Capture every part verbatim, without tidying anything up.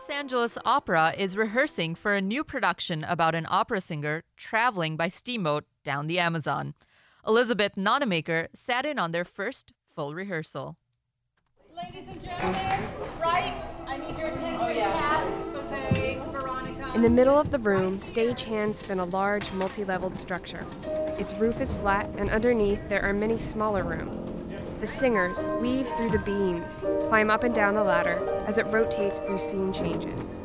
Los Angeles Opera is rehearsing for a new production about an opera singer traveling by steamboat down the Amazon. Elizabeth Nonamaker sat in on their first full rehearsal. Ladies and gentlemen, right, I need your attention, oh, yeah. Cast, Jose, Veronica. In the middle of the room, stagehands spin a large, multi-leveled structure. Its roof is flat, and underneath there are many smaller rooms. The singers weave through the beams, climb up and down the ladder as it rotates through scene changes.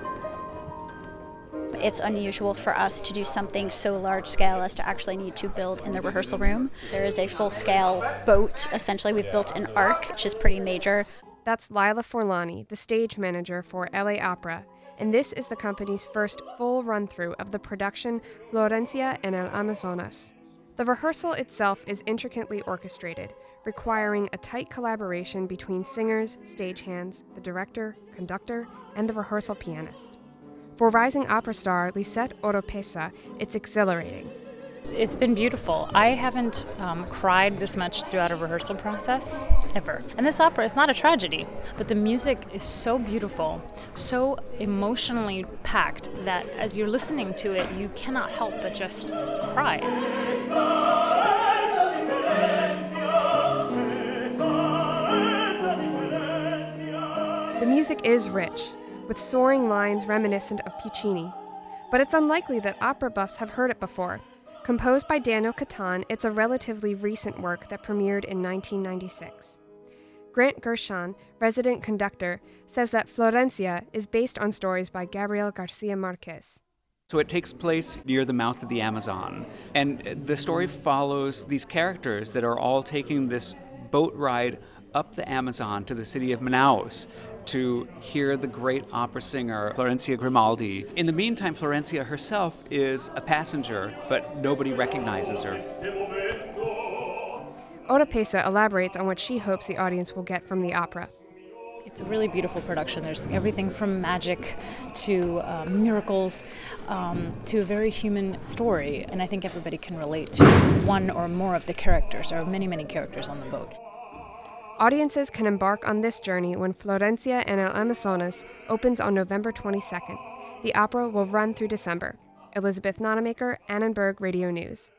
It's unusual for us to do something so large scale as to actually need to build in the rehearsal room. There is a full-scale boat. Essentially, we've built an ark, which is pretty major. That's Lila Forlani, the stage manager for L A Opera, and this is the company's first full run-through of the production Florencia en el Amazonas. The rehearsal itself is intricately orchestrated, requiring a tight collaboration between singers, stagehands, the director, conductor, and the rehearsal pianist. For rising opera star Lisette Oropesa, it's exhilarating. It's been beautiful. I haven't um, cried this much throughout a rehearsal process, ever. And this opera is not a tragedy, but the music is so beautiful, so emotionally packed that as you're listening to it, you cannot help but just cry. The music is rich, with soaring lines reminiscent of Puccini. But it's unlikely that opera buffs have heard it before. Composed by Daniel Catan, it's a relatively recent work that premiered in nineteen ninety-six. Grant Gershon, resident conductor, says that Florencia is based on stories by Gabriel Garcia Marquez. So it takes place near the mouth of the Amazon, and the story follows these characters that are all taking this boat ride up the Amazon to the city of Manaus to hear the great opera singer Florencia Grimaldi. In the meantime, Florencia herself is a passenger, but nobody recognizes her. Oropesa elaborates on what she hopes the audience will get from the opera. It's a really beautiful production. There's everything from magic to uh, miracles um, to a very human story, and I think everybody can relate to one or more of the characters. There are many, many characters on the boat. Audiences can embark on this journey when Florencia en el Amazonas opens on November twenty-second. The opera will run through December. Elizabeth Nonamaker, Annenberg Radio News.